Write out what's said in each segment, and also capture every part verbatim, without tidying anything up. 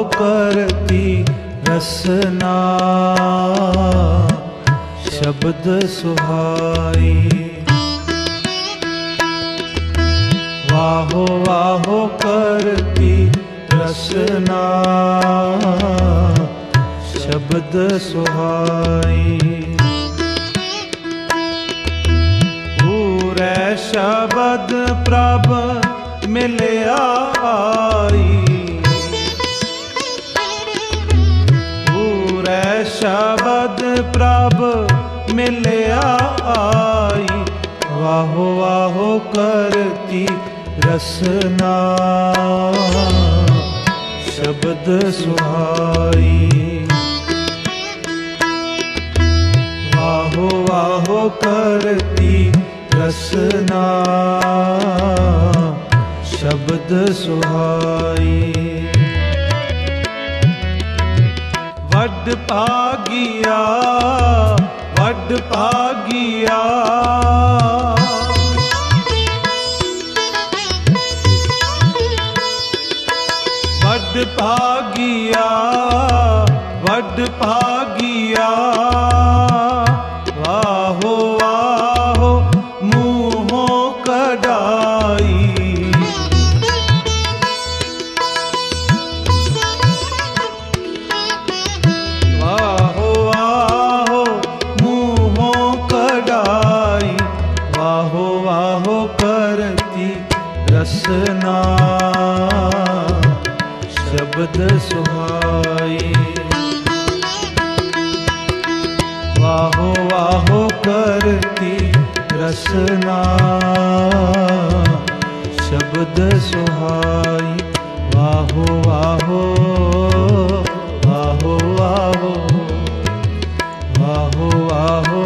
करती रसना शब्द सुहाई। वाहो वाहो करती रसना शब्द सुहाई। पूरे शब्द प्रभ मिलिया आई। पूरे शब्द प्रभ मिलिया आई। वाहो वाहो करती रसना शब्द सुहाई। वाहो वाहो करती रसना शब्द सुहाई। वड भागिया वड भागिया वड भागिया वड भागिया। वाहो वाहो मुँहों कढ़ाई। वाहो वाहो मुँहों कढ़ाई। वाहो वाहो करती रसना शब्द सुहाई। वाहो वाहो करती रसना शब्द सुहाई। वाहो वाहो वाहो वाहो वाहो वाहो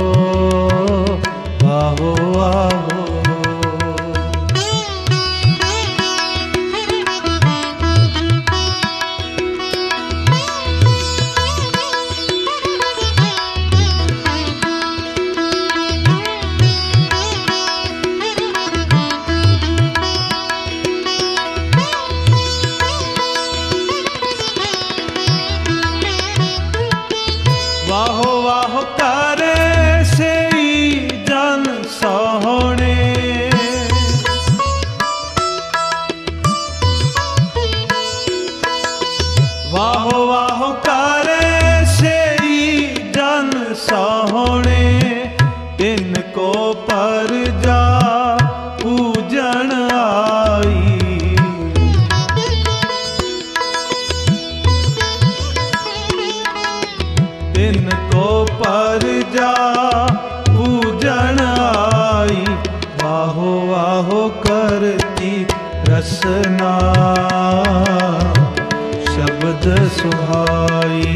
वाहो वाहो। वाहो वाहो करे से जन सोहणे। वाहो वाहो करे से जन सोहणे। तिनको पर जा पूजन आई। तिनको पर जा पूजन आई। वाहो वाहो करती रसना शब्द सुहाई।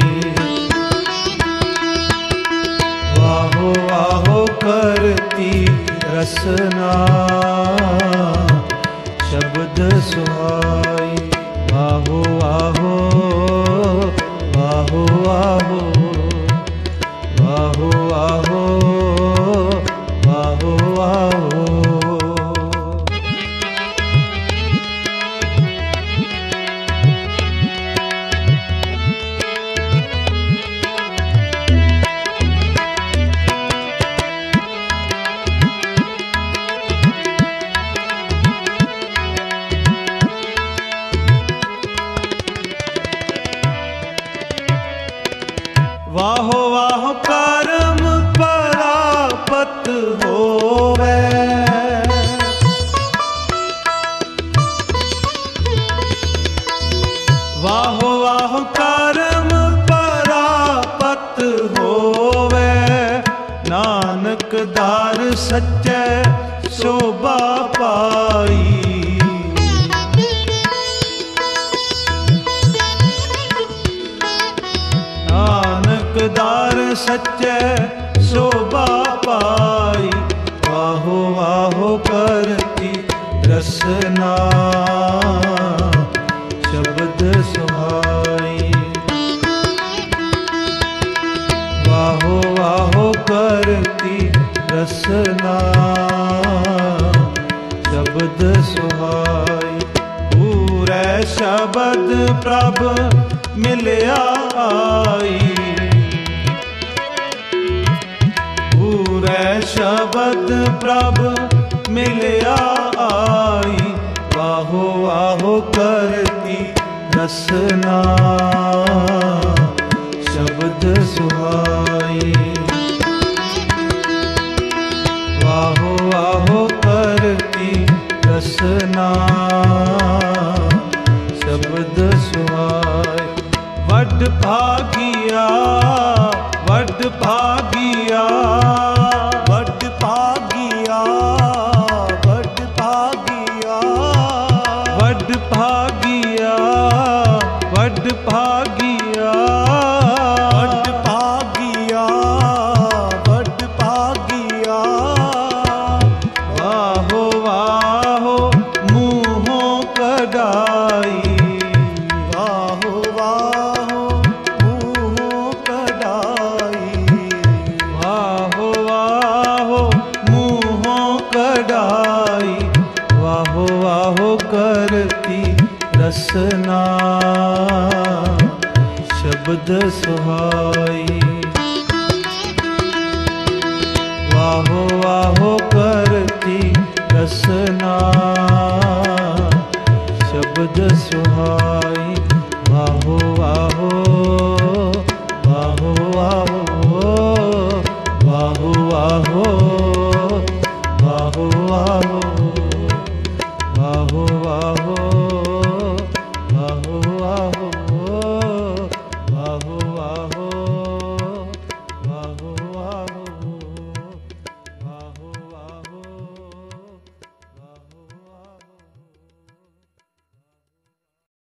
वाहो वाहो करती रसना शब्द सुहाई। वाहो वाहो वाहो वाहो वाहो वाहो वाहो वाहो। वाहो वाहो कर्म परापत होवे। वाहो वाहो कर्म परापत होवे। नानक दार सच्चे शोभा पाई। नानक दार सच्चे शोभा पाई। वाहो वाहो करती रसना शब्द सुहाई। वाहो वाहो करती रसना शब्द सुहाई। पूरे शब्द प्रभ ਮਿਲਿਆ ਆਈ। ਪੂਰੇ ਸ਼ਬਦ ਪ੍ਰਭ ਮਿਲਿਆ ਆਈ। ਵਾਹੋ ਵਾਹੋ ਕਰਤੀ ਰਸਨਾ ਸ਼ਬਦ ਸੁਹਾਈ। ਵਾਹੋ ਵਾਹੋ ਕਰਤੀ ਰਸਨਾ ਸ਼ਬਦ ਸੁਹਾਈ। ਵੱਡ ਭਾਗੀਆ ਵੱਡ ਭਾਗੀਆ ਵੱਡ ਭਾਗੀਆ ਵੱਡ ਭਾਗੀਆ ਵੱਡ ਭਾਗੀਆ ਵੱਡ ਭਾਗੀਆ ਵੱਡ ਭਾਗੀਆ ਵੱਡ ਭਾਗੀਆ। ਵਾਹੋ ਵਾਹੋ ਮੂੰਹੋਂ ਕਢਾਈ। ਵਾਹੋ ਵਾਹੋ ਮੂੰਹੋਂ ਕਢਾਈ। ਵਾਹੋ ਵਾਹੋ ਮੂੰਹੋਂ ਕਢਾਈ। ਵਾਹੋ ਵਾਹੋ ਕਰਤੀ ਰਸਨਾ ਸ਼ਬਦ ਸੁਹਾਈ। ਵਾਹੋ ਵਾਹੋ ਕਰਤੀ ਰਸਨਾ ਸ਼ਬਦ ਸੁਹਾਈ। ਵਾਹੋ ਵਾਹੋ